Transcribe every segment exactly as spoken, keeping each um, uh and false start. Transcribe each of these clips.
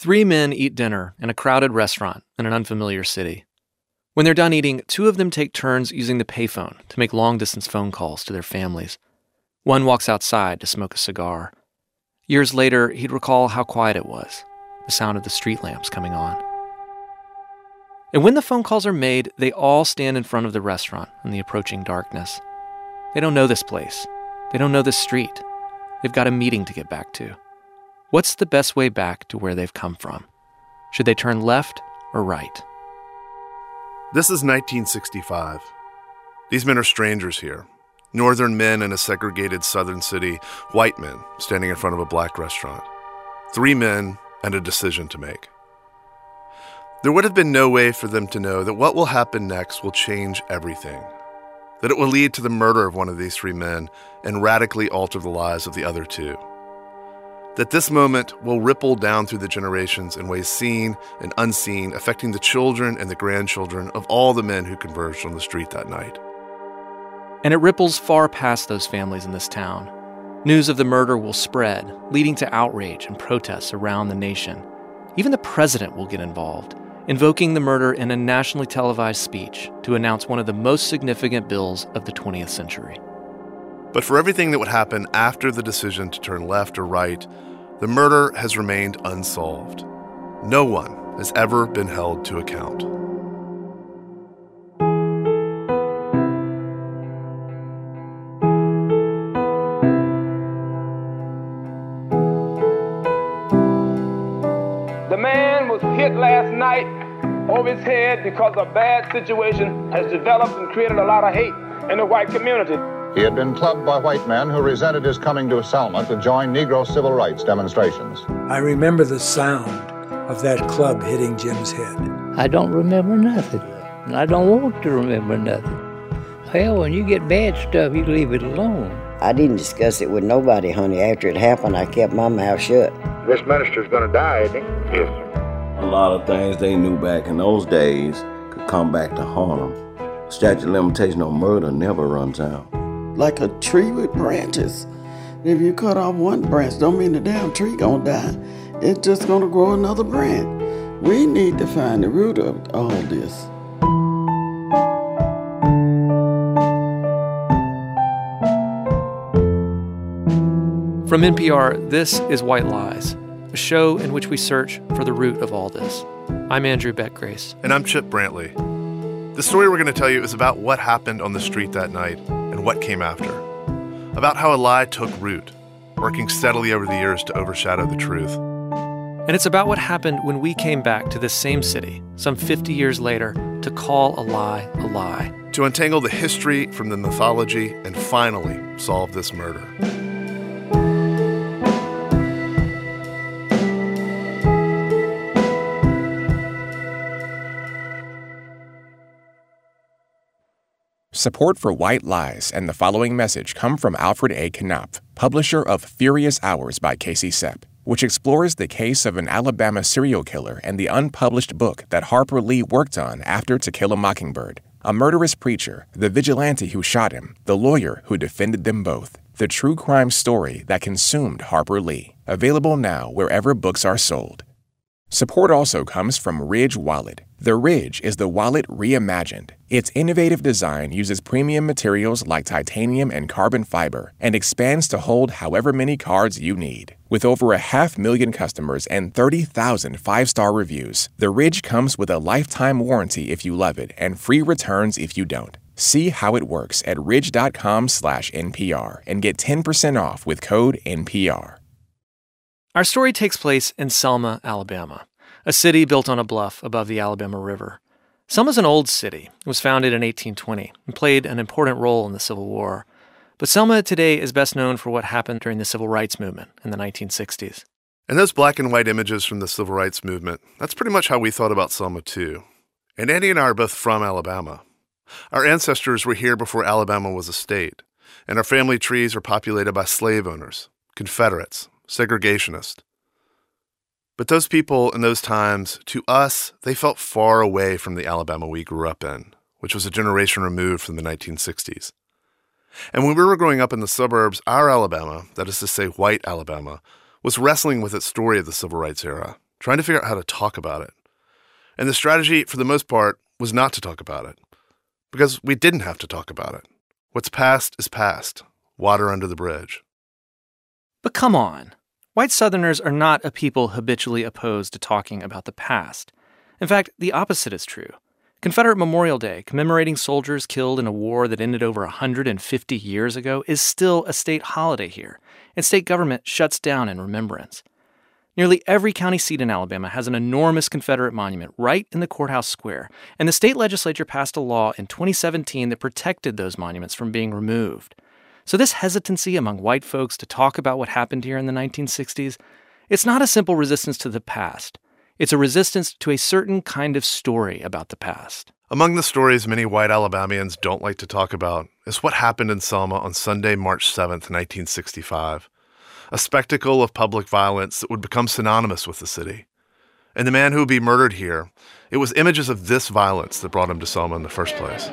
Three men eat dinner in a crowded restaurant in an unfamiliar city. When they're done eating, two of them take turns using the payphone to make long-distance phone calls to their families. One walks outside to smoke a cigar. Years later, he'd recall how quiet it was, the sound of the street lamps coming on. And when the phone calls are made, they all stand in front of the restaurant in the approaching darkness. They don't know this place. They don't know this street. They've got a meeting to get back to. What's the best way back to where they've come from? Should they turn left or right? This is nineteen sixty-five. These men are strangers here. Northern men in a segregated southern city, white men standing in front of a black restaurant. Three men and a decision to make. There would have been no way for them to know that what will happen next will change everything, that it will lead to the murder of one of these three men and radically alter the lives of the other two, that this moment will ripple down through the generations in ways seen and unseen, affecting the children and the grandchildren of all the men who converged on the street that night. And it ripples far past those families in this town. News of the murder will spread, leading to outrage and protests around the nation. Even the president will get involved, invoking the murder in a nationally televised speech to announce one of the most significant bills of the twentieth century. But for everything that would happen after the decision to turn left or right, the murder has remained unsolved. No one has ever been held to account. The man was hit last night over his head because a bad situation has developed and created a lot of hate in the white community. He had been clubbed by white men who resented his coming to Selma to join Negro civil rights demonstrations. I remember the sound of that club hitting Jim's head. I don't remember nothing, and I don't want to remember nothing. Hell, when you get bad stuff, you leave it alone. I didn't discuss it with nobody, honey. After it happened, I kept my mouth shut. This minister's going to die, isn't he? Yes, sir. A lot of things they knew back in those days could come back to haunt them. Statute of limitation on murder never runs out. Like a tree with branches. If you cut off one branch, don't mean the damn tree gonna die. It's just gonna grow another branch. We need to find the root of all this. From N P R, this is White Lies, a show in which we search for the root of all this. I'm Andrew Beck Grace. And I'm Chip Brantley. The story we're going to tell you is about what happened on the street that night and what came after. About how a lie took root, working steadily over the years to overshadow the truth. And it's about what happened when we came back to this same city, some fifty years later, to call a lie a lie. To untangle the history from the mythology and finally solve this murder. Support for White Lies and the following message come from Alfred A. Knopf, publisher of Furious Hours by Casey Sepp, which explores the case of an Alabama serial killer and the unpublished book that Harper Lee worked on after To Kill a Mockingbird. A murderous preacher, the vigilante who shot him, the lawyer who defended them both. The true crime story that consumed Harper Lee. Available now wherever books are sold. Support also comes from Ridge Wallet. The Ridge is the wallet reimagined. Its innovative design uses premium materials like titanium and carbon fiber and expands to hold however many cards you need. With over a half million customers and thirty thousand five-star reviews, the Ridge comes with a lifetime warranty if you love it and free returns if you don't. See how it works at ridge.com slash NPR and get ten percent off with code N P R. Our story takes place in Selma, Alabama, a city built on a bluff above the Alabama River. Selma's an old city. It was founded in eighteen twenty and played an important role in the Civil War. But Selma today is best known for what happened during the Civil Rights Movement in the nineteen sixties. And those black and white images from the Civil Rights Movement, that's pretty much how we thought about Selma too. And Andy and I are both from Alabama. Our ancestors were here before Alabama was a state, and our family trees are populated by slave owners, Confederates, segregationists. But those people in those times, to us, they felt far away from the Alabama we grew up in, which was a generation removed from the nineteen sixties. And when we were growing up in the suburbs, our Alabama, that is to say white Alabama, was wrestling with its story of the Civil Rights era, trying to figure out how to talk about it. And the strategy, for the most part, was not to talk about it. Because we didn't have to talk about it. What's past is past. Water under the bridge. But come on. White Southerners are not a people habitually opposed to talking about the past. In fact, the opposite is true. Confederate Memorial Day, commemorating soldiers killed in a war that ended over one hundred fifty years ago, is still a state holiday here, and state government shuts down in remembrance. Nearly every county seat in Alabama has an enormous Confederate monument right in the courthouse square, and the state legislature passed a law in twenty seventeen that protected those monuments from being removed. So this hesitancy among white folks to talk about what happened here in the nineteen sixties, it's not a simple resistance to the past. It's a resistance to a certain kind of story about the past. Among the stories many white Alabamians don't like to talk about is what happened in Selma on Sunday, March seventh, nineteen sixty-five. A spectacle of public violence that would become synonymous with the city. And the man who would be murdered here, it was images of this violence that brought him to Selma in the first place.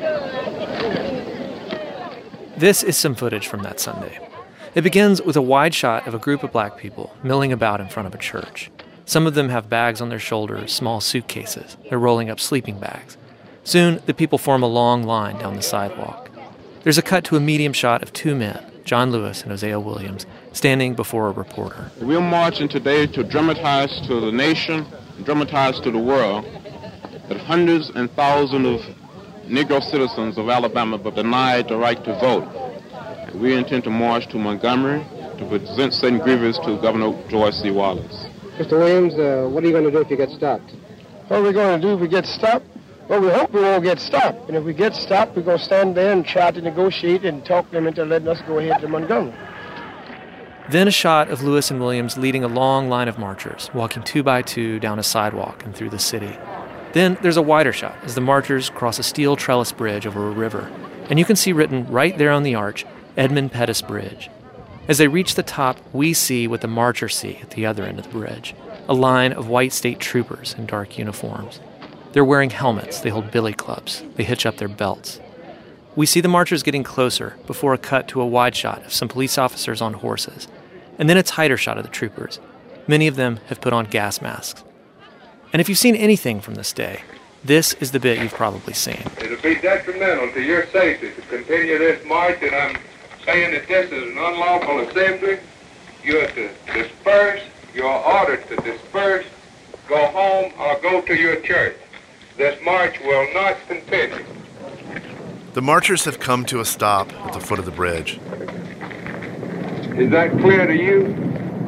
This is some footage from that Sunday. It begins with a wide shot of a group of black people milling about in front of a church. Some of them have bags on their shoulders, small suitcases. They're rolling up sleeping bags. Soon, the people form a long line down the sidewalk. There's a cut to a medium shot of two men, John Lewis and Hosea Williams, standing before a reporter. We're marching today to dramatize to the nation, dramatize to the world, that hundreds and thousands of Negro citizens of Alabama were denied the right to vote. And we intend to march to Montgomery to present certain grievances to Governor George C. Wallace. Mister Williams, uh, what are you going to do if you get stopped? What are we going to do if we get stopped? Well, we hope we won't get stopped. And if we get stopped, we're going to stand there and try to negotiate and talk them into letting us go ahead to Montgomery. Then a shot of Lewis and Williams leading a long line of marchers, walking two by two down a sidewalk and through the city. Then there's a wider shot as the marchers cross a steel trellis bridge over a river. And you can see written right there on the arch, Edmund Pettus Bridge. As they reach the top, we see what the marchers see at the other end of the bridge, a line of white state troopers in dark uniforms. They're wearing helmets, they hold billy clubs, they hitch up their belts. We see the marchers getting closer before a cut to a wide shot of some police officers on horses, and then a tighter shot of the troopers. Many of them have put on gas masks. And if you've seen anything from this day, this is the bit you've probably seen. It'll be detrimental to your safety to continue this march, and I'm saying that this is an unlawful assembly. You are to disperse. You are ordered to disperse, go home, or go to your church. This march will not continue. The marchers have come to a stop at the foot of the bridge. Is that clear to you?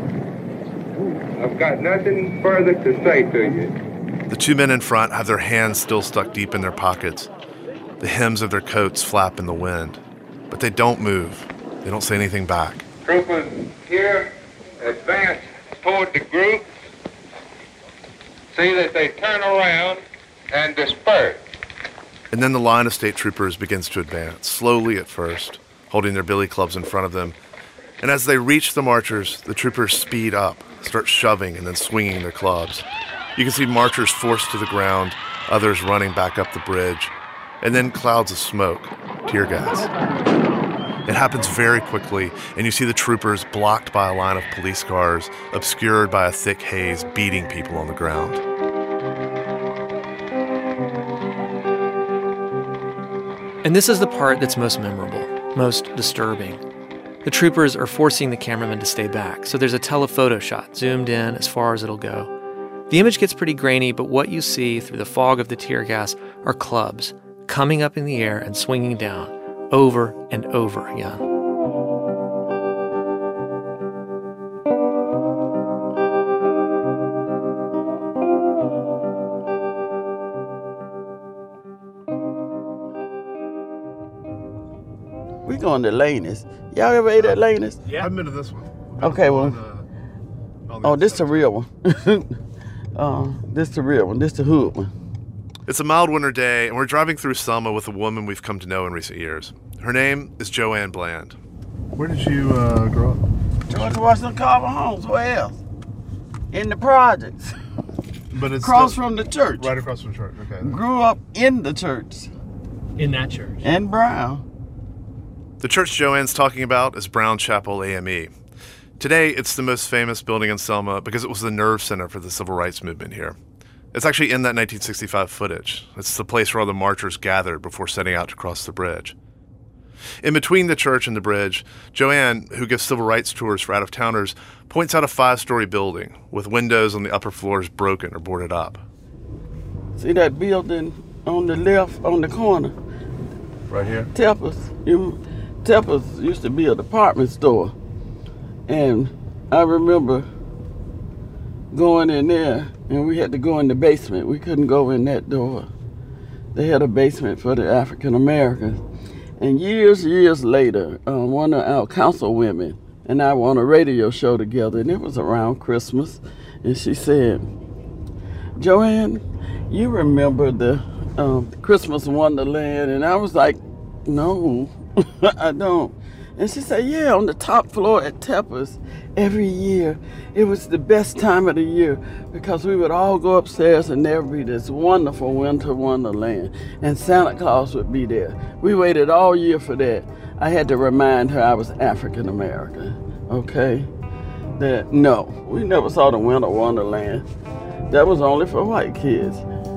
I've got nothing further to say to you. The two men in front have their hands still stuck deep in their pockets. The hems of their coats flap in the wind, but they don't move. They don't say anything back. Troopers here advance toward the group. See that they turn around and disperse. And then the line of state troopers begins to advance, slowly at first, holding their billy clubs in front of them. And as they reach the marchers, the troopers speed up, start shoving and then swinging their clubs. You can see marchers forced to the ground, others running back up the bridge, and then clouds of smoke, tear gas. It happens very quickly, and you see the troopers blocked by a line of police cars, obscured by a thick haze, beating people on the ground. And this is the part that's most memorable, most disturbing. The troopers are forcing the cameraman to stay back, so there's a telephoto shot zoomed in as far as it'll go. The image gets pretty grainy, but what you see through the fog of the tear gas are clubs coming up in the air and swinging down over and over again. We going to Laney's. Y'all ever ate at Laney's? Yeah. I've been to this one. Okay, well. On, uh, oh, this is the real one. uh, this is the real one. This is the hood one. It's a mild winter day, and we're driving through Selma with a woman we've come to know in recent years. Her name is Joanne Bland. Where did you uh, grow up? George Washington Carver Homes. Where else? In the projects. But it's across still, from the church. Right across from the church. Okay. Grew up in the church. In that church. In Brown. The church Joanne's talking about is Brown Chapel A M E. Today, it's the most famous building in Selma because it was the nerve center for the civil rights movement here. It's actually in that nineteen sixty-five footage. It's the place where all the marchers gathered before setting out to cross the bridge. In between the church and the bridge, Joanne, who gives civil rights tours for out-of-towners, points out a five-story building with windows on the upper floors broken or boarded up. See that building on the left, on the corner? Right here? Tepper's. Tepper's used to be a department store. And I remember going in there, and we had to go in the basement. We couldn't go in that door. They had a basement for the African Americans. And years, years later, uh, one of our council women and I were on a radio show together, and it was around Christmas, and she said, Joanne, you remember the um, Christmas Wonderland? And I was like, no, I don't. And she said, yeah, on the top floor at Tepper's, every year, it was the best time of the year because we would all go upstairs and there would be this wonderful winter wonderland, and Santa Claus would be there. We waited all year for that. I had to remind her I was African American, okay? That, no, we never saw the winter wonderland. That was only for white kids.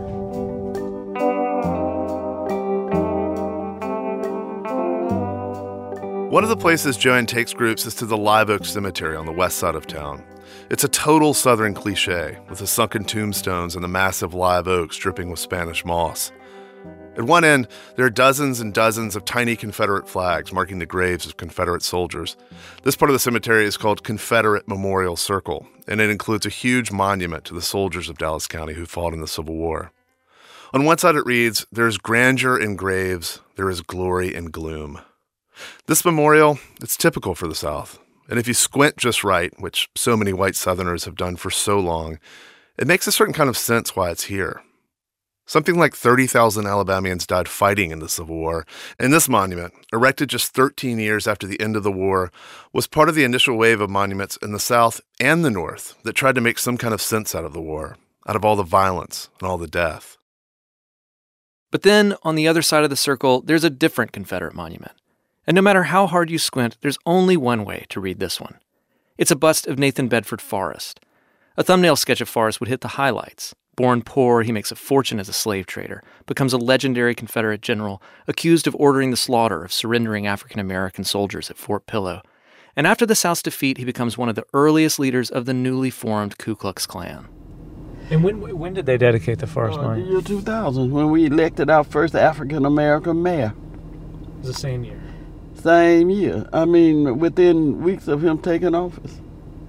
One of the places Joanne takes groups is to the Live Oak Cemetery on the west side of town. It's a total Southern cliche, with the sunken tombstones and the massive live oaks dripping with Spanish moss. At one end, there are dozens and dozens of tiny Confederate flags marking the graves of Confederate soldiers. This part of the cemetery is called Confederate Memorial Circle, and it includes a huge monument to the soldiers of Dallas County who fought in the Civil War. On one side it reads, "There is grandeur in graves, there is glory in gloom." This memorial, it's typical for the South. And if you squint just right, which so many white Southerners have done for so long, it makes a certain kind of sense why it's here. Something like thirty thousand Alabamians died fighting in the Civil War, and this monument, erected just thirteen years after the end of the war, was part of the initial wave of monuments in the South and the North that tried to make some kind of sense out of the war, out of all the violence and all the death. But then, on the other side of the circle, there's a different Confederate monument. And no matter how hard you squint, there's only one way to read this one. It's a bust of Nathan Bedford Forrest. A thumbnail sketch of Forrest would hit the highlights. Born poor, he makes a fortune as a slave trader, becomes a legendary Confederate general, accused of ordering the slaughter of surrendering African-American soldiers at Fort Pillow. And after the South's defeat, he becomes one of the earliest leaders of the newly formed Ku Klux Klan. And when when did they dedicate the Forrest uh, monument? The year two thousand, when we elected our first African-American mayor. It was the same year. Same year. I mean, within weeks of him taking office.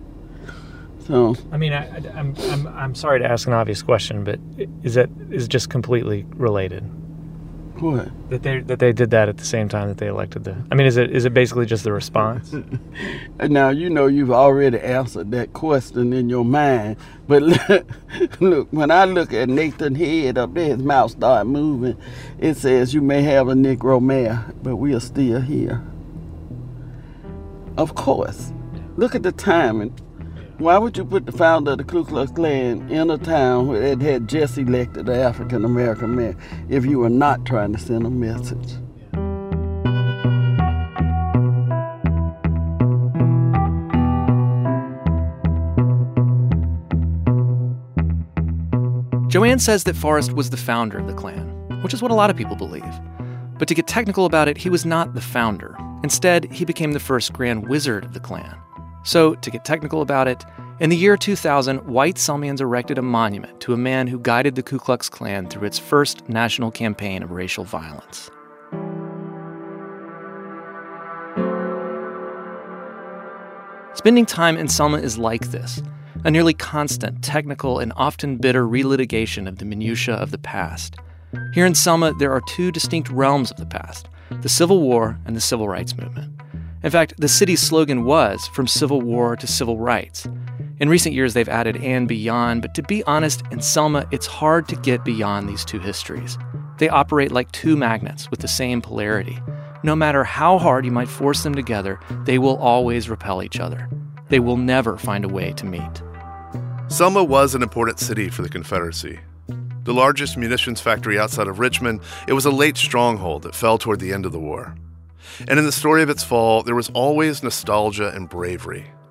So. I mean, I, I, I'm I'm I'm sorry to ask an obvious question, but is that is it just completely related? What? That they that they did that at the same time that they elected the. I mean, is it is it basically just the response? Now you know you've already answered that question in your mind, but look, look when I look at Nathan's head up there, his mouth started moving. It says you may have a Negro mayor, but we are still here. Of course. Look at the timing. Why would you put the founder of the Ku Klux Klan in a town where it had just elected an African-American mayor if you were not trying to send a message? Joanne says that Forrest was the founder of the Klan, which is what a lot of people believe. But to get technical about it, he was not the founder. Instead, he became the first Grand Wizard of the Klan. So, to get technical about it, in the year two thousand, white Selmians erected a monument to a man who guided the Ku Klux Klan through its first national campaign of racial violence. Spending time in Selma is like this, a nearly constant, technical, and often bitter relitigation of the minutiae of the past. Here in Selma, there are two distinct realms of the past, the Civil War and the Civil Rights Movement. In fact, the city's slogan was, from Civil War to Civil Rights. In recent years, they've added and beyond, but to be honest, in Selma, it's hard to get beyond these two histories. They operate like two magnets with the same polarity. No matter how hard you might force them together, they will always repel each other. They will never find a way to meet. Selma was an important city for the Confederacy. The largest munitions factory outside of Richmond, it was a late stronghold that fell toward the end of the war. And in the story of its fall, there was always nostalgia and bravery,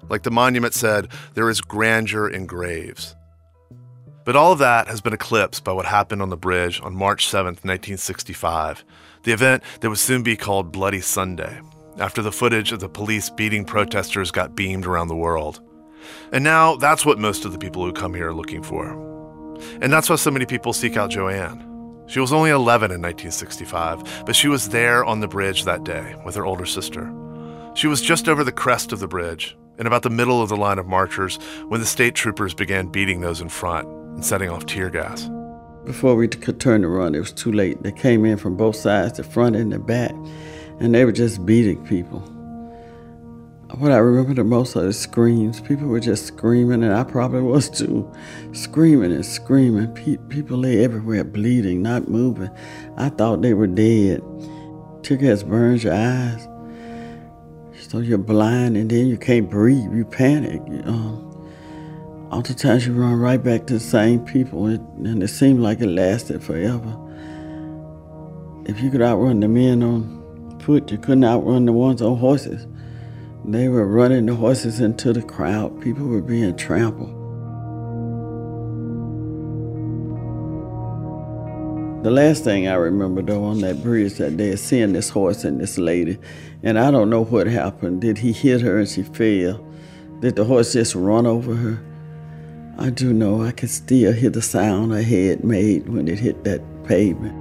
Like the monument said, there is grandeur in graves. But all of that has been eclipsed by what happened on the bridge on March seventh, nineteen sixty-five, the event that would soon be called Bloody Sunday, after the footage of the police beating protesters got beamed around the world. And now that's what most of the people who come here are looking for. And that's why so many people seek out Joanne. She was only eleven in nineteen sixty-five, but she was there on the bridge that day with her older sister. She was just over the crest of the bridge, in about the middle of the line of marchers, when the state troopers began beating those in front and setting off tear gas. Before we could turn to run, it was too late. They came in from both sides, the front and the back, and they were just beating people. What I remember the most are the screams. People were just screaming, and I probably was too. Screaming and screaming. Pe- people lay everywhere bleeding, not moving. I thought they were dead. Tear gas burns your eyes. So you're blind, and then you can't breathe. You panic. Um, Oftentimes you run right back to the same people, it, and it seemed like it lasted forever. If you could outrun the men on foot, you couldn't outrun the ones on horses. They were running the horses into the crowd. People were being trampled. The last thing I remember, though, on that bridge that day is seeing this horse and this lady. And I don't know what happened. Did he hit her and she fell? Did the horse just run over her? I do know I could still hear the sound her head made when it hit that pavement.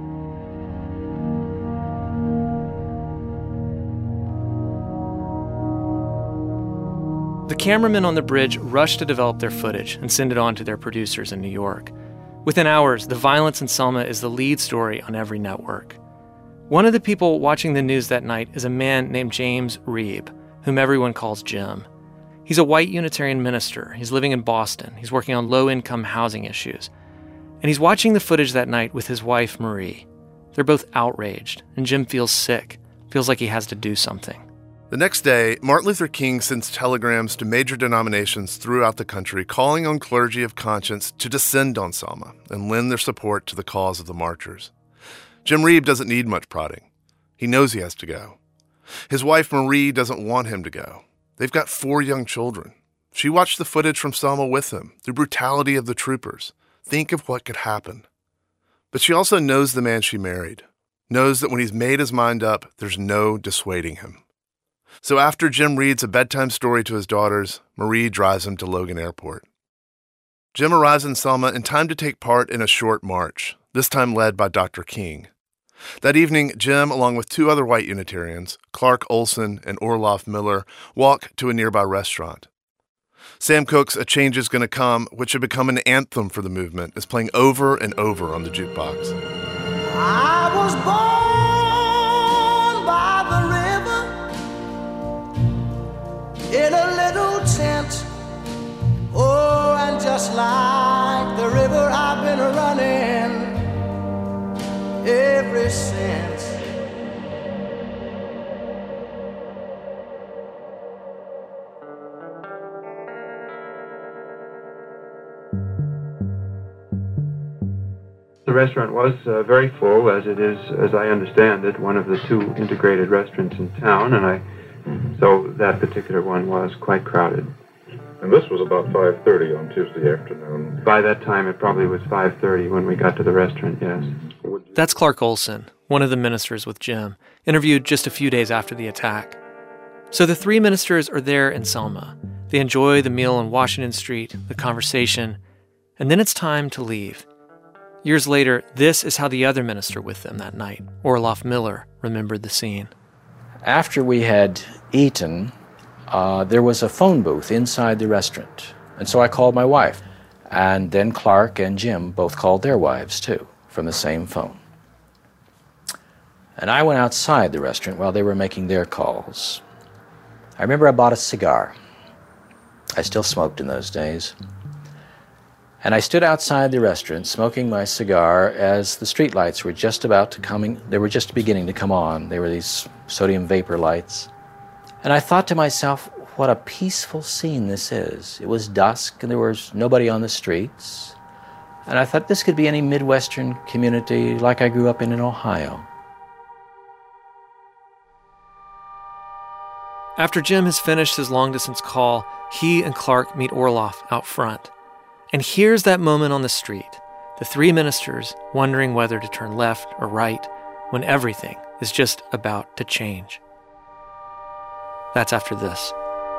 The cameramen on the bridge rushed to develop their footage and send it on to their producers in New York. Within hours, the violence in Selma is the lead story on every network. One of the people watching the news that night is a man named James Reeb, whom everyone calls Jim. He's a white Unitarian minister. He's living in Boston. He's working on low-income housing issues. And he's watching the footage that night with his wife, Marie. They're both outraged, and Jim feels sick, feels like he has to do something. The next day, Martin Luther King sends telegrams to major denominations throughout the country calling on clergy of conscience to descend on Selma and lend their support to the cause of the marchers. Jim Reeb doesn't need much prodding. He knows he has to go. His wife, Marie, doesn't want him to go. They've got four young children. She watched the footage from Selma with him, the brutality of the troopers. Think of what could happen. But she also knows the man she married, knows that when he's made his mind up, there's no dissuading him. So after Jim reads a bedtime story to his daughters, Marie drives him to Logan Airport. Jim arrives in Selma in time to take part in a short march, this time led by Doctor King. That evening, Jim, along with two other white Unitarians, Clark Olson and Orloff Miller, walk to a nearby restaurant. Sam Cooke's A Change Is Gonna Come, which had become an anthem for the movement, is playing over and over on the jukebox. I was born by the river in a little tent. Oh, and just like the river, I've been running ever since. The restaurant was uh, very full, as it is, as I understand it, one of the two integrated restaurants in town, and I, mm-hmm. so that particular one was quite crowded. And this was about five thirty on Tuesday afternoon. By that time, it probably was five thirty when we got to the restaurant, yes. That's Clark Olson, one of the ministers with Jim, interviewed just a few days after the attack. So the three ministers are there in Selma. They enjoy the meal on Washington Street, the conversation, and then it's time to leave. Years later, this is how the other minister with them that night, Orloff Miller, remembered the scene. After we had eaten, uh, there was a phone booth inside the restaurant. And so I called my wife. And then Clark and Jim both called their wives, too, from the same phone. And I went outside the restaurant while they were making their calls. I remember I bought a cigar. I still smoked in those days. And I stood outside the restaurant smoking my cigar as the streetlights were just about to coming, they were just beginning to come on. They were these sodium vapor lights. And I thought to myself, what a peaceful scene this is. It was dusk and there was nobody on the streets. And I thought this could be any Midwestern community like I grew up in in Ohio. After Jim has finished his long-distance call, he and Clark meet Orloff out front. And here's that moment on the street, the three ministers wondering whether to turn left or right when everything is just about to change. That's after this.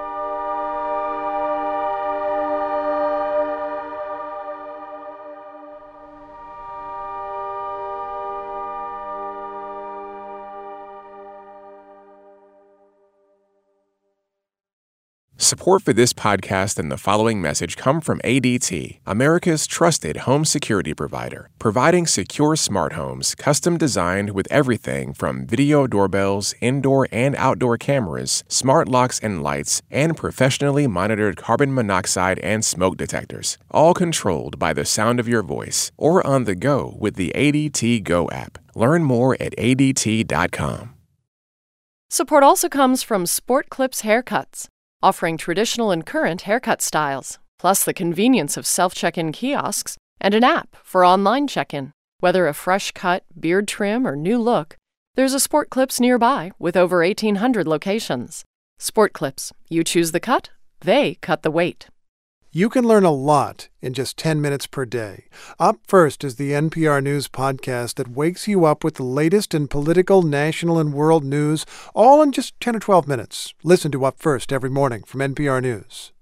Support for this podcast and the following message come from A D T, America's trusted home security provider, providing secure smart homes custom designed with everything from video doorbells, indoor and outdoor cameras, smart locks and lights, and professionally monitored carbon monoxide and smoke detectors, all controlled by the sound of your voice or on the go with the A D T Go app. Learn more at A D T dot com. Support also comes from Sport Clips Haircuts, offering traditional and current haircut styles, plus the convenience of self-check-in kiosks and an app for online check-in. Whether a fresh cut, beard trim, or new look, there's a Sport Clips nearby with over eighteen hundred locations. Sport Clips. You choose the cut, they cut the weight. You can learn a lot in just ten minutes per day. Up First is the N P R News podcast that wakes you up with the latest in political, national, and world news, all in just ten or twelve minutes. Listen to Up First every morning from N P R News.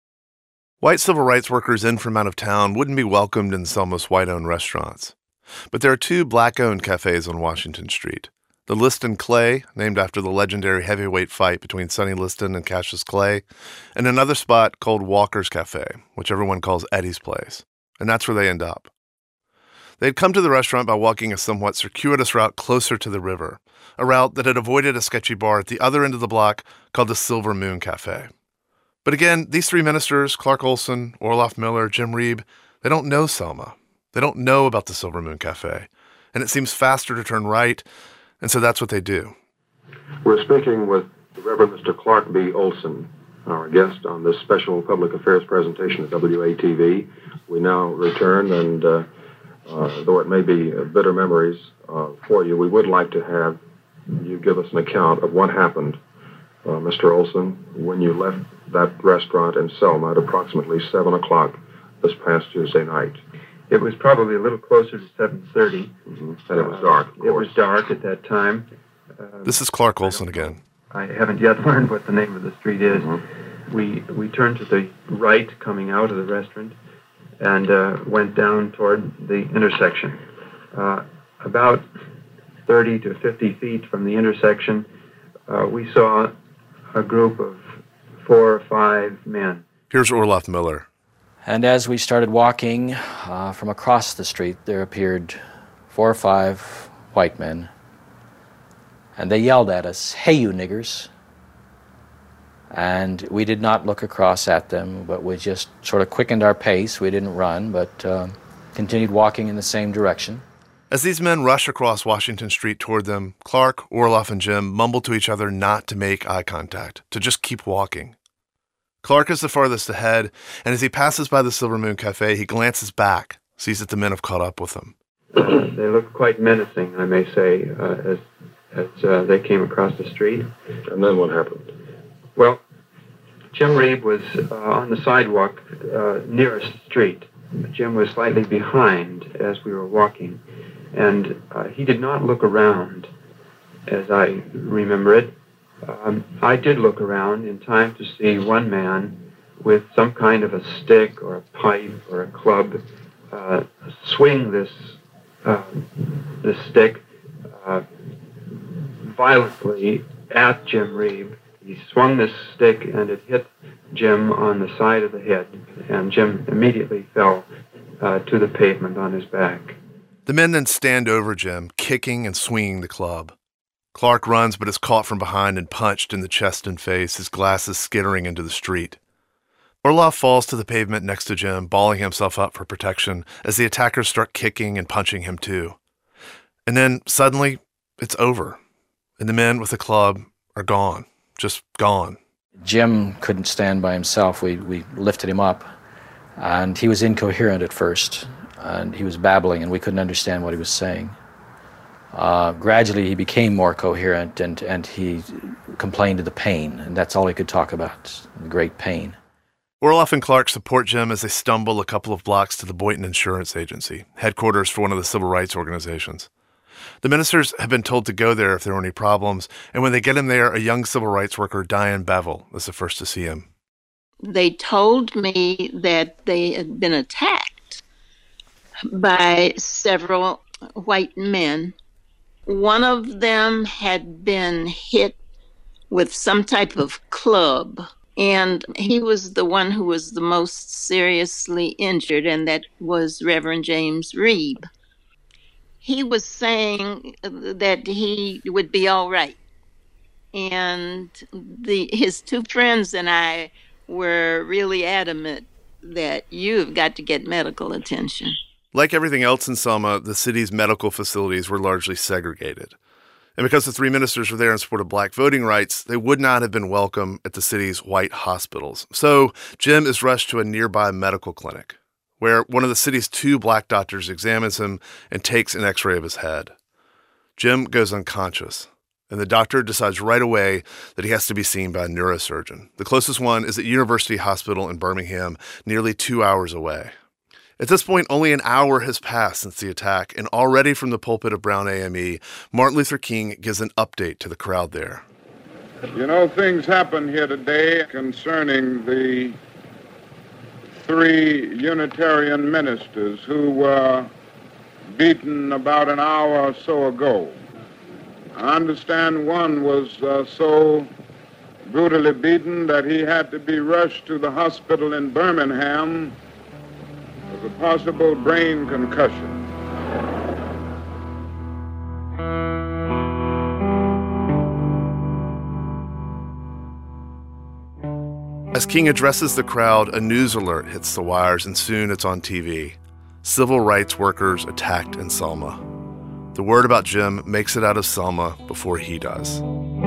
White civil rights workers in from out of town wouldn't be welcomed in Selma's white-owned restaurants. But there are two black-owned cafes on Washington Street. The Liston Clay, named after the legendary heavyweight fight between Sonny Liston and Cassius Clay, and another spot called Walker's Cafe, which everyone calls Eddie's Place. And that's where they end up. They'd come to the restaurant by walking a somewhat circuitous route closer to the river, a route that had avoided a sketchy bar at the other end of the block called the Silver Moon Cafe. But again, these three ministers, Clark Olson, Orloff Miller, Jim Reeb, they don't know Selma. They don't know about the Silver Moon Cafe. And it seems faster to turn right, and so that's what they do. We're speaking with the Reverend Mister Clark B. Olson, our guest on this special public affairs presentation at W A T V. We now return, and uh, uh, though it may be bitter memories uh, for you, we would like to have you give us an account of what happened, uh, Mister Olson, when you left that restaurant in Selma at approximately seven o'clock this past Tuesday night. It was probably a little closer to seven thirty. Mm-hmm. And it was dark, of course. It was dark at that time. Uh, this is Clark Olson again. I haven't yet learned what the name of the street is. Mm-hmm. We we turned to the right coming out of the restaurant and uh, went down toward the intersection. Uh, about thirty to fifty feet from the intersection, uh, we saw a group of four or five men. Here's Orloff Miller. And as we started walking uh, from across the street, there appeared four or five white men. And they yelled at us, "Hey, you niggers." And we did not look across at them, but we just sort of quickened our pace. We didn't run, but uh, continued walking in the same direction. As these men rush across Washington Street toward them, Clark, Orloff, and Jim mumble to each other not to make eye contact, to just keep walking. Clark is the farthest ahead, and as he passes by the Silver Moon Cafe, he glances back, sees that the men have caught up with him. Uh, they looked quite menacing, I may say, uh, as as uh, they came across the street. And then what happened? Well, Jim Reeb was uh, on the sidewalk uh, nearest the street. Jim was slightly behind as we were walking, and uh, he did not look around, as I remember it. Um, I did look around in time to see one man with some kind of a stick or a pipe or a club uh, swing this uh, this stick uh, violently at Jim Reeb. He swung this stick and it hit Jim on the side of the head, and Jim immediately fell uh, to the pavement on his back. The men then stand over Jim, kicking and swinging the club. Clark runs, but is caught from behind and punched in the chest and face, his glasses skittering into the street. Orloff falls to the pavement next to Jim, balling himself up for protection as the attackers start kicking and punching him too. And then, suddenly, it's over, and the men with the club are gone, just gone. Jim couldn't stand by himself. We, we lifted him up, and he was incoherent at first, and he was babbling, and we couldn't understand what he was saying. Uh, gradually, he became more coherent, and, and he complained of the pain, and that's all he could talk about, the great pain. Orloff and Clark support Jim as they stumble a couple of blocks to the Boynton Insurance Agency, headquarters for one of the civil rights organizations. The ministers have been told to go there if there are any problems, and when they get him there, a young civil rights worker, Diane Bevel, is the first to see him. They told me that they had been attacked by several white men. One of them had been hit with some type of club, and he was the one who was the most seriously injured, and that was Reverend James Reeb. He was saying that he would be all right. And the his two friends and I were really adamant that you've got to get medical attention. Like everything else in Selma, the city's medical facilities were largely segregated. And because the three ministers were there in support of black voting rights, they would not have been welcome at the city's white hospitals. So Jim is rushed to a nearby medical clinic, where one of the city's two black doctors examines him and takes an x-ray of his head. Jim goes unconscious, and the doctor decides right away that he has to be seen by a neurosurgeon. The closest one is at University Hospital in Birmingham, nearly two hours away. At this point, only an hour has passed since the attack, and already from the pulpit of Brown A M E, Martin Luther King gives an update to the crowd there. You know, things happen here today concerning the three Unitarian ministers who were beaten about an hour or so ago. I understand one was uh, so brutally beaten that he had to be rushed to the hospital in Birmingham with a possible brain concussion. As King addresses the crowd, a news alert hits the wires, and soon it's on T V. Civil rights workers attacked in Selma. The word about Jim makes it out of Selma before he does.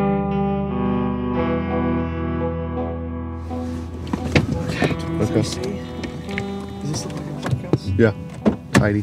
Okay. Is this the podcast? Yeah. Heidi.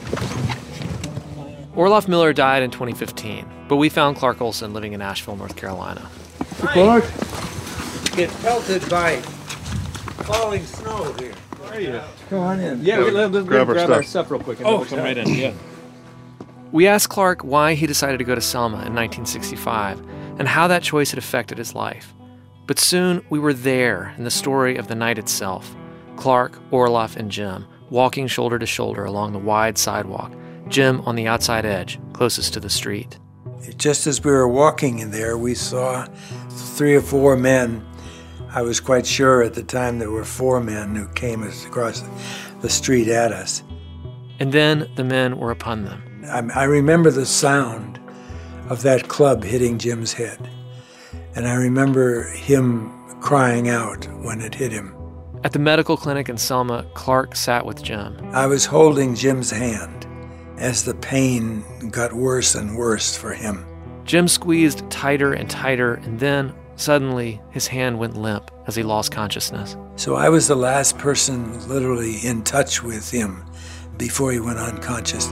Orloff Miller died in twenty fifteen, but we found Clark Olson living in Asheville, North Carolina. Clark? Get pelted by falling snow here. Where are you? Come on in. Yeah, we, let's grab, grab, our, grab stuff. our stuff real quick and Oh, then we'll come right in. Yeah. We asked Clark why he decided to go to Selma in nineteen sixty-five and how that choice had affected his life. But soon we were there in the story of the night itself. Clark, Orloff, and Jim walking shoulder to shoulder along the wide sidewalk, Jim on the outside edge, closest to the street. Just as we were walking in there, we saw three or four men. I was quite sure at the time there were four men who came across the street at us. And then the men were upon them. I, I remember the sound of that club hitting Jim's head. And I remember him crying out when it hit him. At the medical clinic in Selma, Clark sat with Jim. I was holding Jim's hand as the pain got worse and worse for him. Jim squeezed tighter and tighter, and then, suddenly, his hand went limp as he lost consciousness. So I was the last person literally in touch with him before he went unconscious.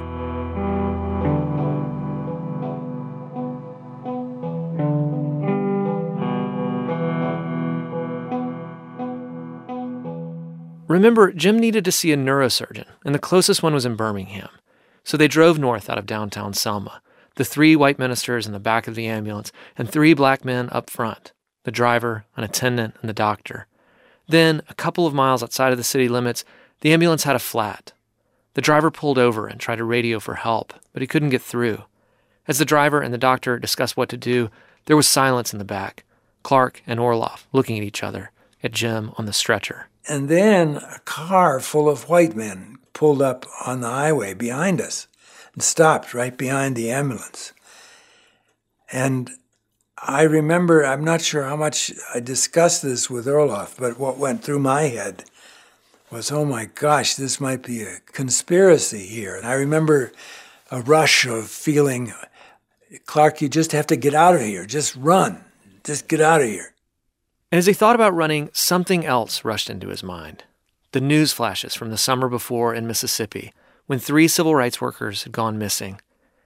Remember, Jim needed to see a neurosurgeon, and the closest one was in Birmingham. So they drove north out of downtown Selma, the three white ministers in the back of the ambulance, and three black men up front, the driver, an attendant, and the doctor. Then, a couple of miles outside of the city limits, the ambulance had a flat. The driver pulled over and tried to radio for help, but he couldn't get through. As the driver and the doctor discussed what to do, there was silence in the back, Clark and Orloff looking at each other, at Jim on the stretcher. And then a car full of white men pulled up on the highway behind us and stopped right behind the ambulance. And I remember, I'm not sure how much I discussed this with Orloff, but what went through my head was, oh my gosh, this might be a conspiracy here. And I remember a rush of feeling, Clark, you just have to get out of here. Just run. Just get out of here. And as he thought about running, something else rushed into his mind. The news flashes from the summer before in Mississippi, when three civil rights workers had gone missing.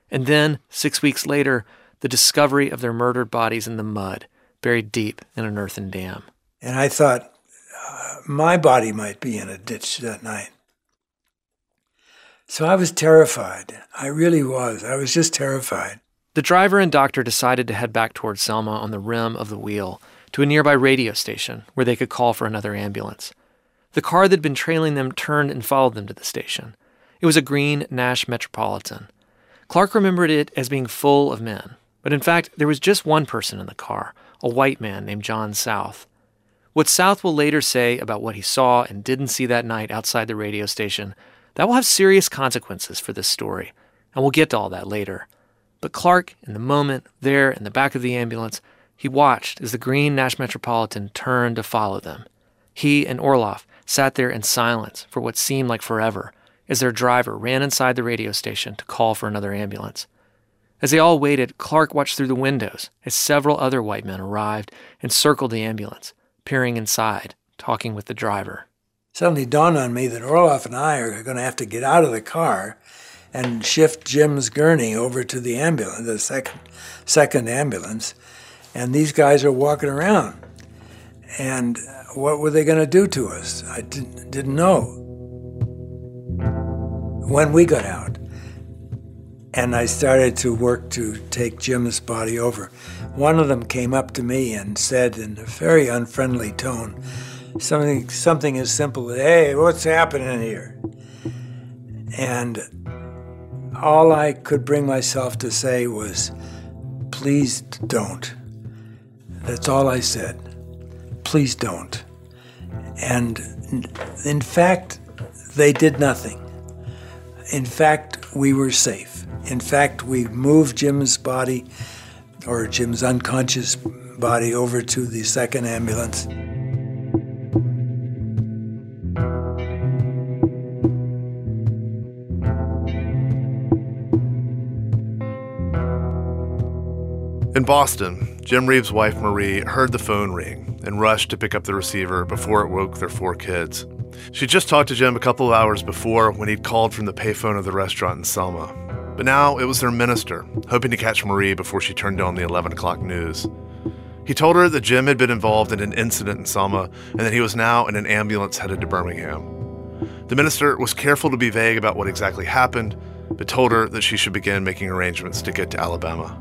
And then, six weeks later, the discovery of their murdered bodies in the mud, buried deep in an earthen dam. And I thought uh, my body might be in a ditch that night. So I was terrified. I really was. I was just terrified. The driver and doctor decided to head back towards Selma on the rim of the wheel to a nearby radio station where they could call for another ambulance. The car that had been trailing them turned and followed them to the station. It was a green Nash Metropolitan. Clark remembered it as being full of men, but in fact, there was just one person in the car, a white man named John South. What South will later say about what he saw and didn't see that night outside the radio station, that will have serious consequences for this story, and we'll get to all that later. But Clark, in the moment, there in the back of the ambulance, he watched as the green Nash Metropolitan turned to follow them. He and Orloff sat there in silence for what seemed like forever as their driver ran inside the radio station to call for another ambulance. As they all waited, Clark watched through the windows as several other white men arrived and circled the ambulance, peering inside, talking with the driver. Suddenly dawned on me that Orloff and I are going to have to get out of the car and shift Jim's gurney over to the ambulance, the second, second ambulance, and these guys are walking around. And what were they going to do to us? I didn't, didn't know. When we got out, and I started to work to take Jim's body over, one of them came up to me and said in a very unfriendly tone, something, something as simple as, "Hey, what's happening here?" And all I could bring myself to say was, "Please don't." That's all I said. Please don't. And in fact, they did nothing. In fact, we were safe. In fact, we moved Jim's body, or Jim's unconscious body, over to the second ambulance. In Boston, Jim Reeb's wife Marie heard the phone ring and rushed to pick up the receiver before it woke their four kids. She just talked to Jim a couple of hours before when he'd called from the payphone of the restaurant in Selma. But now it was their minister, hoping to catch Marie before she turned on the eleven o'clock news. He told her that Jim had been involved in an incident in Selma and that he was now in an ambulance headed to Birmingham. The minister was careful to be vague about what exactly happened, but told her that she should begin making arrangements to get to Alabama.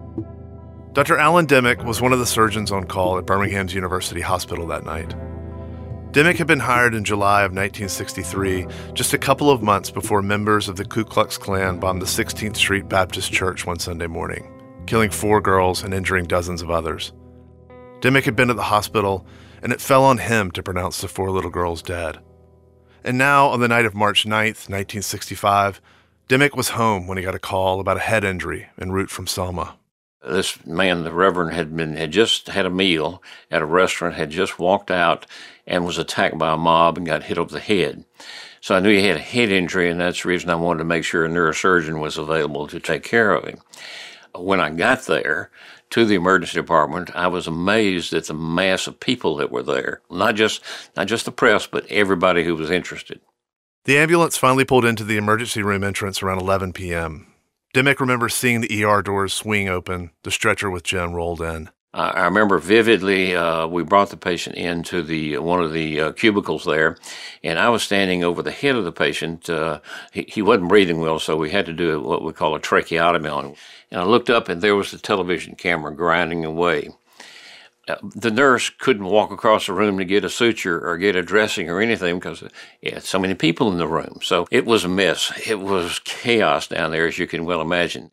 Doctor Alan Dimmick was one of the surgeons on call at Birmingham's University Hospital that night. Dimmick had been hired in July of nineteen sixty-three, just a couple of months before members of the Ku Klux Klan bombed the sixteenth Street Baptist Church one Sunday morning, killing four girls and injuring dozens of others. Dimmick had been at the hospital, and it fell on him to pronounce the four little girls dead. And now, on the night of March ninth, nineteen sixty-five, Dimmick was home when he got a call about a head injury en route from Selma. This man, the Reverend, had been had just had a meal at a restaurant, had just walked out and was attacked by a mob and got hit over the head. So I knew he had a head injury, and that's the reason I wanted to make sure a neurosurgeon was available to take care of him. When I got there to the emergency department, I was amazed at the mass of people that were there. Not just not just the press, but everybody who was interested. The ambulance finally pulled into the emergency room entrance around eleven p.m. Dimmick remembers seeing the E R doors swing open, the stretcher with Jim rolled in. I remember vividly, uh, we brought the patient into the one of the uh, cubicles there, and I was standing over the head of the patient. Uh, he, he wasn't breathing well, so we had to do what we call a tracheotomy on him. And I looked up, and there was the television camera grinding away. Uh, the nurse couldn't walk across the room to get a suture or get a dressing or anything because it had so many people in the room. So it was a mess. It was chaos down there, as you can well imagine.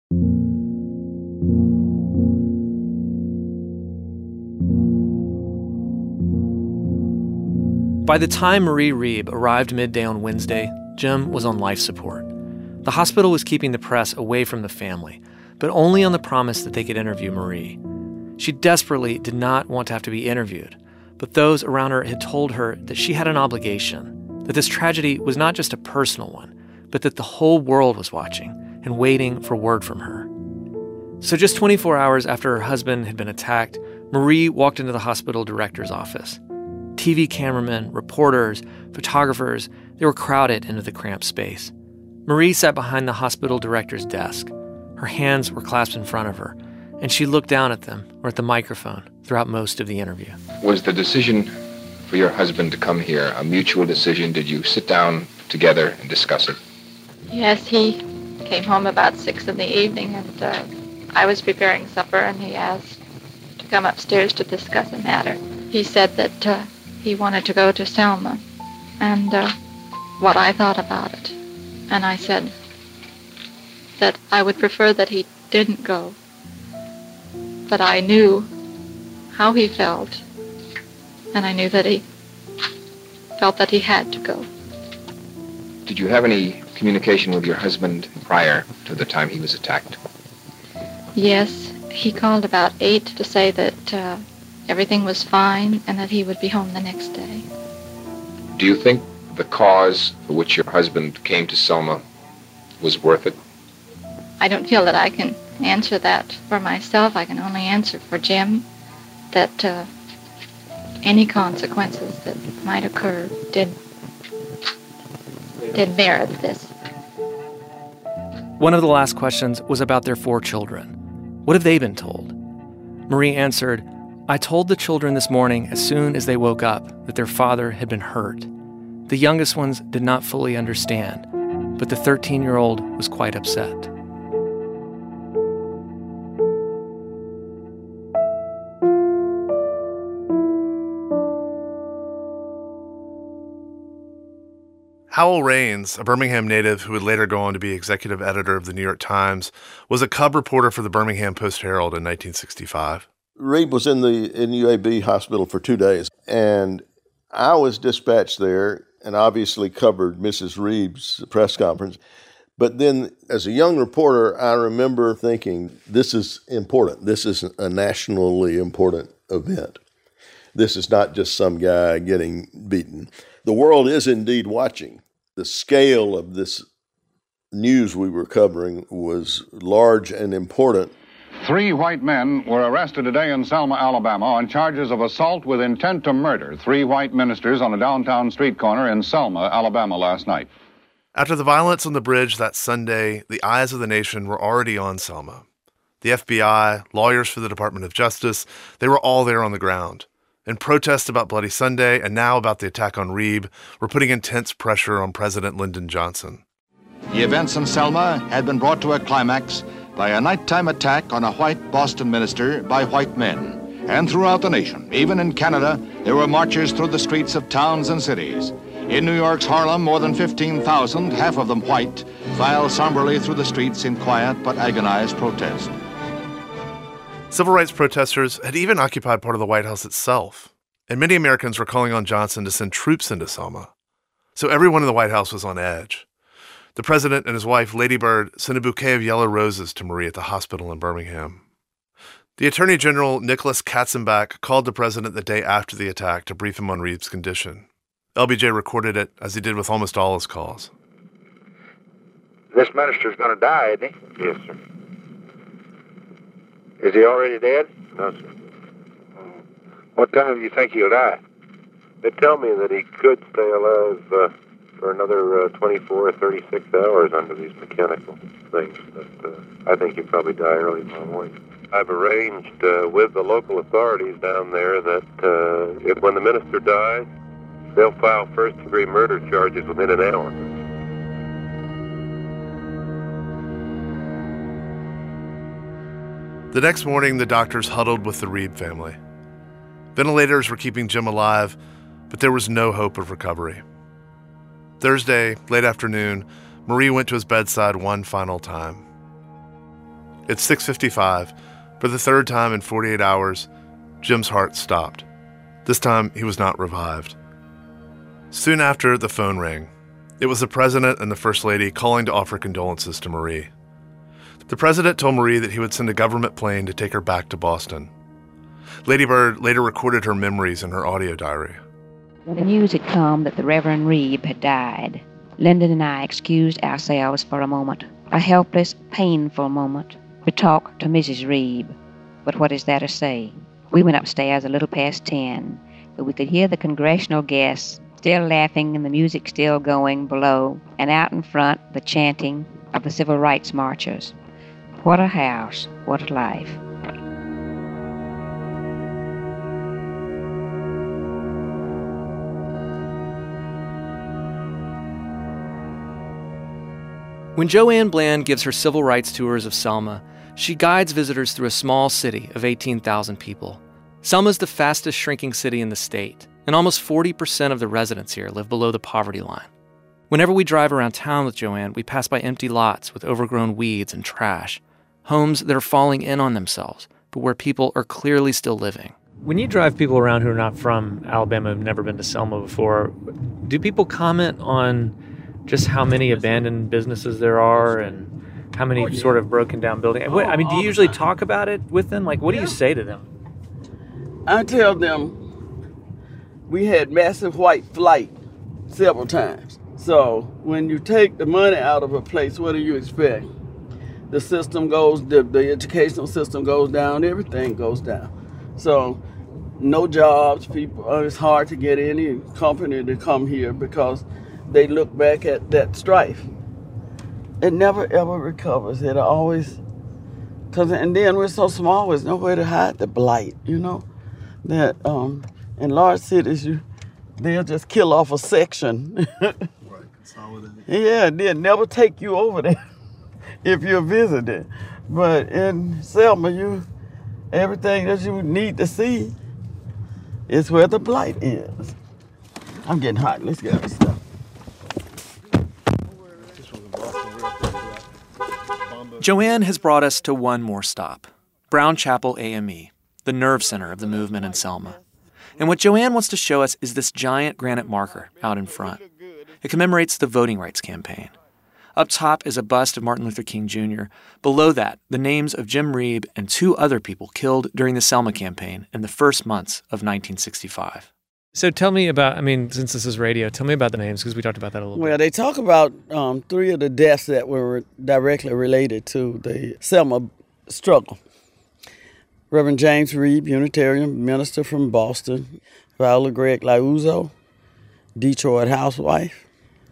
By the time Marie Reeb arrived midday on Wednesday, Jim was on life support. The hospital was keeping the press away from the family, but only on the promise that they could interview Marie. She desperately did not want to have to be interviewed, but those around her had told her that she had an obligation, that this tragedy was not just a personal one, but that the whole world was watching and waiting for word from her. So just twenty-four hours after her husband had been attacked, Marie walked into the hospital director's office. T V cameramen, reporters, photographers, they were crowded into the cramped space. Marie sat behind the hospital director's desk, Her hands were clasped in front of her, and she looked down at them or at the microphone throughout most of the interview. Was the decision for your husband to come here a mutual decision? Did you sit down together and discuss it? Yes, he came home about six in the evening, and uh, I was preparing supper, and he asked to come upstairs to discuss a matter. He said that uh, he wanted to go to Selma, and uh, what I thought about it. And I said that I would prefer that he didn't go, but I knew how he felt, and I knew that he felt that he had to go. Did you have any communication with your husband prior to the time he was attacked? Yes, he called about eight to say that uh, everything was fine and that he would be home the next day. Do you think the cause for which your husband came to Selma was worth it? I don't feel that I can answer that for myself. I can only answer for Jim that uh, any consequences that might occur did did merit this. One of the last questions was about their four children. What have they been told? Marie answered, I told the children this morning as soon as they woke up that their father had been hurt. The youngest ones did not fully understand, but the thirteen-year-old was quite upset. Howell Raines, a Birmingham native who would later go on to be executive editor of the New York Times, was a cub reporter for the Birmingham Post-Herald in nineteen sixty-five. Reeb was in the N U A B hospital for two days, and I was dispatched there and obviously covered Missus Reeb's press conference. But then as a young reporter, I remember thinking, this is important. This is a nationally important event. This is not just some guy getting beaten. The world is indeed watching. The scale of this news we were covering was large and important. Three white men were arrested today in Selma, Alabama, on charges of assault with intent to murder three white ministers on a downtown street corner in Selma, Alabama last night. After the violence on the bridge that Sunday, the eyes of the nation were already on Selma. The F B I, lawyers for the Department of Justice, they were all there on the ground. In protest about Bloody Sunday and now about the attack on Reeb, we're putting intense pressure on President Lyndon Johnson. The events in Selma had been brought to a climax by a nighttime attack on a white Boston minister by white men. And throughout the nation, even in Canada, there were marches through the streets of towns and cities. In New York's Harlem, more than fifteen thousand, half of them white, filed somberly through the streets in quiet but agonized protest. Civil rights protesters had even occupied part of the White House itself, and many Americans were calling on Johnson to send troops into Selma. So everyone in the White House was on edge. The president and his wife, Lady Bird, sent a bouquet of yellow roses to Marie at the hospital in Birmingham. The Attorney General, Nicholas Katzenbach, called the president the day after the attack to brief him on Reeb's condition. L B J recorded it, as he did with almost all his calls. This minister's going to die, isn't he? Yes, sir. Is he already dead? No, sir. What time do you think he'll die? They tell me that he could stay alive uh, for another uh, twenty-four or thirty-six hours under these mechanical things, but uh, I think he'll probably die early tomorrow morning. I've arranged uh, with the local authorities down there that uh, if when the minister dies, they'll file first-degree murder charges within an hour. The next morning, the doctors huddled with the Reeb family. Ventilators were keeping Jim alive, but there was no hope of recovery. Thursday, late afternoon, Marie went to his bedside one final time. It's six fifty-five. For the third time in forty-eight hours, Jim's heart stopped. This time, he was not revived. Soon after, the phone rang. It was the president and the first lady calling to offer condolences to Marie. The president told Marie that he would send a government plane to take her back to Boston. Lady Bird later recorded her memories in her audio diary. When the news had come that the Reverend Reeb had died, Lyndon and I excused ourselves for a moment, a helpless, painful moment. We talked to Missus Reeb, but what is there to say? We went upstairs a little past ten, but we could hear the congressional guests still laughing and the music still going below, and out in front the chanting of the civil rights marchers. What a house, what a life. When Joanne Bland gives her civil rights tours of Selma, she guides visitors through a small city of eighteen thousand people. Selma's the fastest shrinking city in the state, and almost forty percent of the residents here live below the poverty line. Whenever we drive around town with Joanne, we pass by empty lots with overgrown weeds and trash, homes that are falling in on themselves, but where people are clearly still living. When you drive people around who are not from Alabama, who've never been to Selma before, do people comment on just how many abandoned businesses there are and how many oh, yeah. sort of broken down buildings? Oh, I mean, do you usually talk about it with them? Like, what yeah. do you say to them? I tell them we had massive white flight several times. So when you take the money out of a place, what do you expect? The system goes, the, the educational system goes down, everything goes down. So no jobs, people, uh, it's hard to get any company to come here because they look back at that strife. It never ever recovers. It always, cause and then we're so small, there's nowhere to hide the blight. You know, that um, in large cities, you they'll just kill off a section. Right, consolidate. Yeah, they'll never take you over there if you're visiting. But in Selma, you everything that you need to see is where the blight is. I'm getting hot. Let's get our stuff. Joanne has brought us to one more stop, Brown Chapel A M E, the nerve center of the movement in Selma. And what Joanne wants to show us is this giant granite marker out in front. It commemorates the voting rights campaign. Up top is a bust of Martin Luther King Junior Below that, the names of Jim Reeb and two other people killed during the Selma campaign in the first months of nineteen sixty-five. So tell me about, I mean, since this is radio, tell me about the names, because we talked about that a little well, bit. Well, they talk about um, three of the deaths that were directly related to the Selma struggle. Reverend James Reeb, Unitarian minister from Boston, Viola Gregg Liuzzo, Detroit housewife,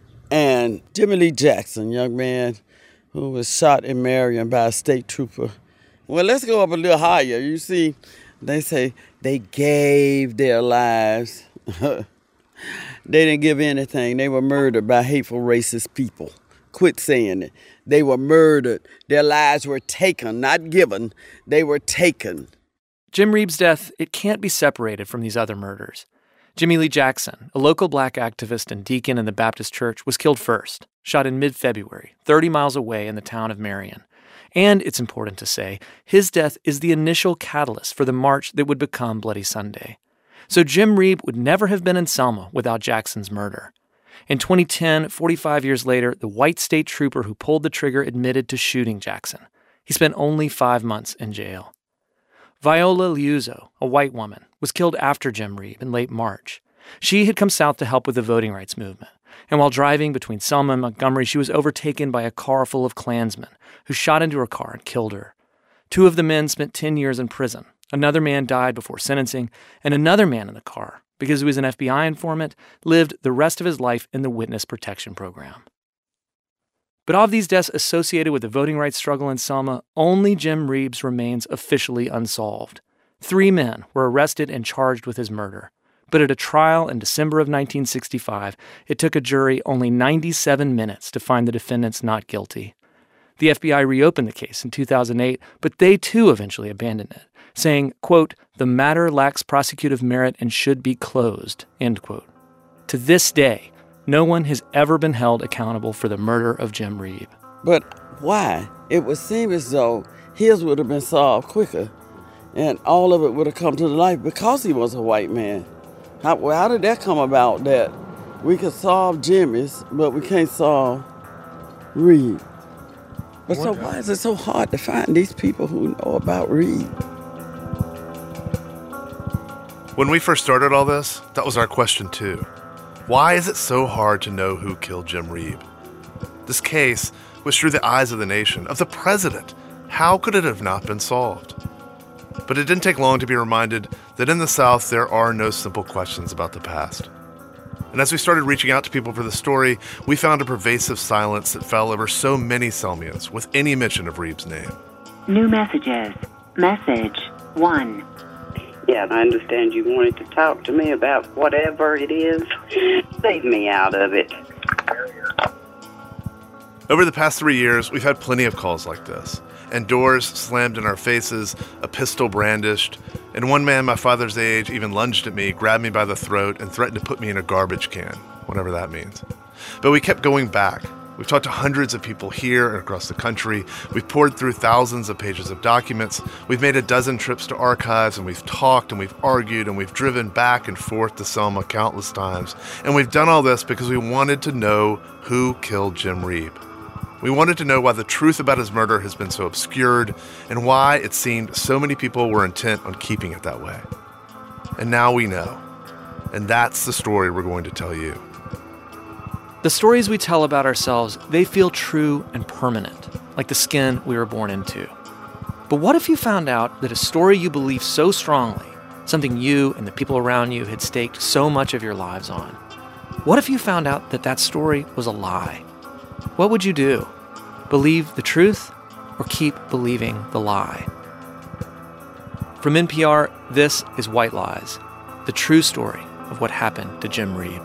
and Jimmy Lee Jackson, young man who was shot in Marion by a state trooper. Well, let's go up a little higher. You see, they say they gave their lives. They didn't give anything. They were murdered by hateful, racist people. Quit saying it. They were murdered. Their lives were taken, not given. They were taken. Jim Reeb's death, it can't be separated from these other murders. Jimmy Lee Jackson, a local black activist and deacon in the Baptist church, was killed first, shot in mid-February, thirty miles away in the town of Marion. And, it's important to say, his death is the initial catalyst for the march that would become Bloody Sunday. So Jim Reeb would never have been in Selma without Jackson's murder. In twenty ten, forty-five years later, the white state trooper who pulled the trigger admitted to shooting Jackson. He spent only five months in jail. Viola Liuzzo, a white woman, was killed after Jim Reeb in late March. She had come south to help with the voting rights movement. And while driving between Selma and Montgomery, she was overtaken by a car full of Klansmen who shot into her car and killed her. Two of the men spent ten years in prison. Another man died before sentencing, and another man in the car, because he was an F B I informant, lived the rest of his life in the Witness Protection Program. But of these deaths associated with the voting rights struggle in Selma, only Jim Reeb's remains officially unsolved. Three men were arrested and charged with his murder. But at a trial in December of nineteen sixty-five, it took a jury only ninety-seven minutes to find the defendants not guilty. The F B I reopened the case in two thousand eight, but they too eventually abandoned it, saying, quote, "The matter lacks prosecutive merit and should be closed," end quote. To this day, no one has ever been held accountable for the murder of Jim Reeb. But why? It would seem as though his would have been solved quicker, and all of it would have come to light because he was a white man. How, well, how did that come about that we could solve Jimmy's, but we can't solve Reeb? But so why is it so hard to find these people who know about Reeb? When we first started all this, that was our question too. Why is it so hard to know who killed Jim Reeb? This case was through the eyes of the nation, of the president. How could it have not been solved? But it didn't take long to be reminded that in the South, there are no simple questions about the past. And as we started reaching out to people for the story, we found a pervasive silence that fell over so many Selmians with any mention of Reeb's name. New messages. Message one. Yeah, I understand you wanted to talk to me about whatever it is. Save me out of it. Over the past three years, we've had plenty of calls like this, and doors slammed in our faces, a pistol brandished, and one man my father's age even lunged at me, grabbed me by the throat, and threatened to put me in a garbage can, whatever that means. But we kept going back. We've talked to hundreds of people here and across the country. We've poured through thousands of pages of documents. We've made a dozen trips to archives, and we've talked, and we've argued, and we've driven back and forth to Selma countless times. And we've done all this because we wanted to know who killed Jim Reeb. We wanted to know why the truth about his murder has been so obscured and why it seemed so many people were intent on keeping it that way. And now we know. And that's the story we're going to tell you. The stories we tell about ourselves, they feel true and permanent, like the skin we were born into. But what if you found out that a story you believe so strongly, something you and the people around you had staked so much of your lives on? What if you found out that that story was a lie? What would you do? Believe the truth or keep believing the lie? From N P R, this is White Lies, the true story of what happened to Jim Reeb.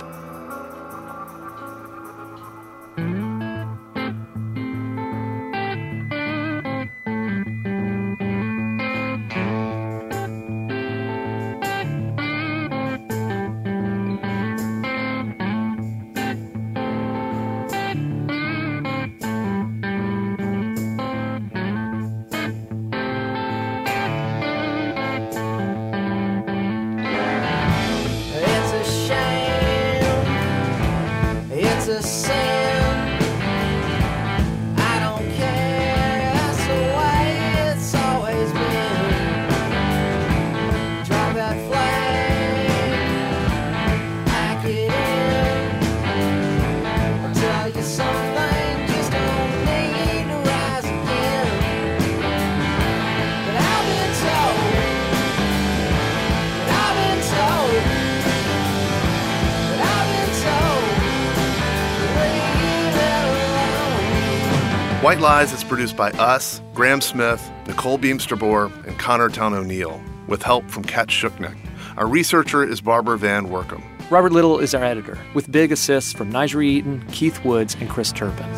White Lies is produced by us, Graham Smith, Nicole Beamsterboer, and Connor Town O'Neill, with help from Kat Shuknick. Our researcher is Barbara Van Workum. Robert Little is our editor, with big assists from Nigel Eaton, Keith Woods, and Chris Turpin.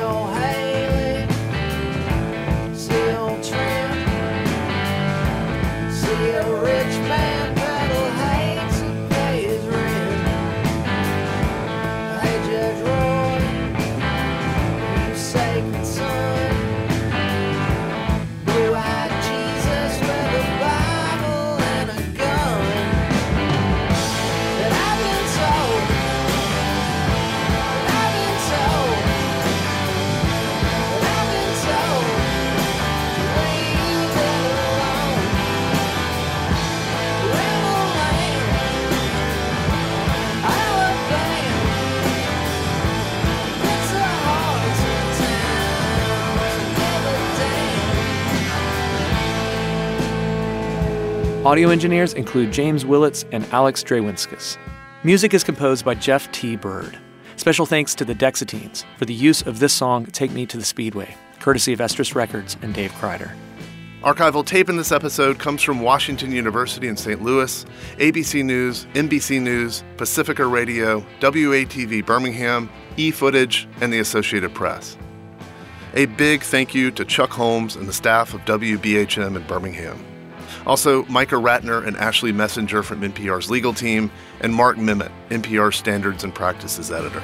Audio engineers include James Willits and Alex Drewinskas. Music is composed by Jeff T. Bird. Special thanks to the Dexatines for the use of this song, Take Me to the Speedway, courtesy of Estrus Records and Dave Kreider. Archival tape in this episode comes from Washington University in Saint Louis, A B C News, N B C News, Pacifica Radio, W A T V Birmingham, eFootage, and the Associated Press. A big thank you to Chuck Holmes and the staff of W B H M in Birmingham. Also, Micah Ratner and Ashley Messenger from N P R's legal team, and Mark Mimmet, N P R Standards and Practices editor.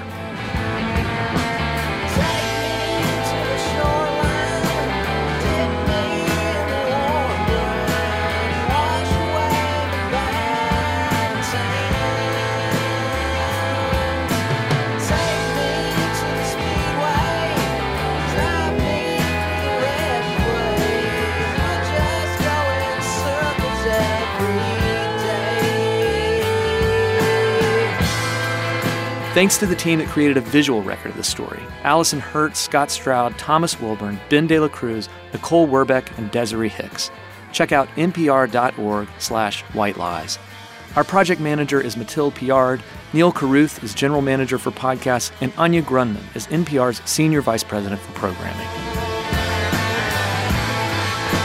Thanks to the team that created a visual record of this story: Allison Hurt, Scott Stroud, Thomas Wilburn, Ben De La Cruz, Nicole Werbeck, and Desiree Hicks. Check out npr.org slash white lies. Our project manager is Mathilde Piard, Neil Carruth is general manager for podcasts, and Anya Grunman is N P R's senior vice president for programming.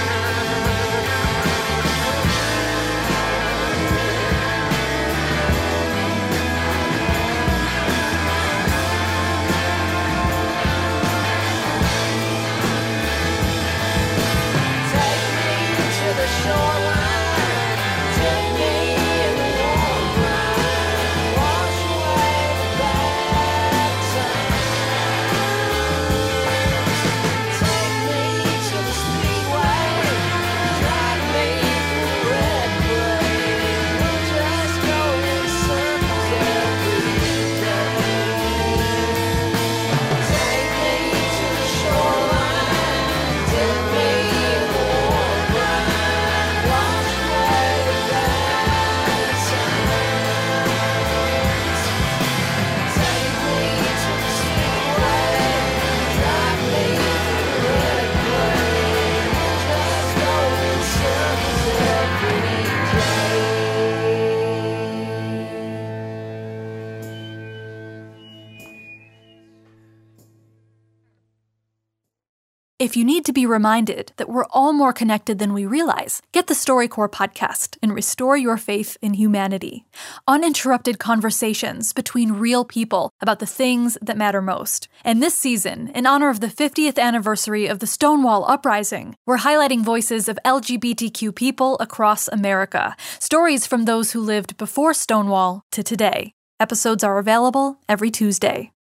If you need to be reminded that we're all more connected than we realize, get the StoryCorps podcast and restore your faith in humanity. Uninterrupted conversations between real people about the things that matter most. And this season, in honor of the fiftieth anniversary of the Stonewall Uprising, we're highlighting voices of L G B T Q people across America. Stories from those who lived before Stonewall to today. Episodes are available every Tuesday.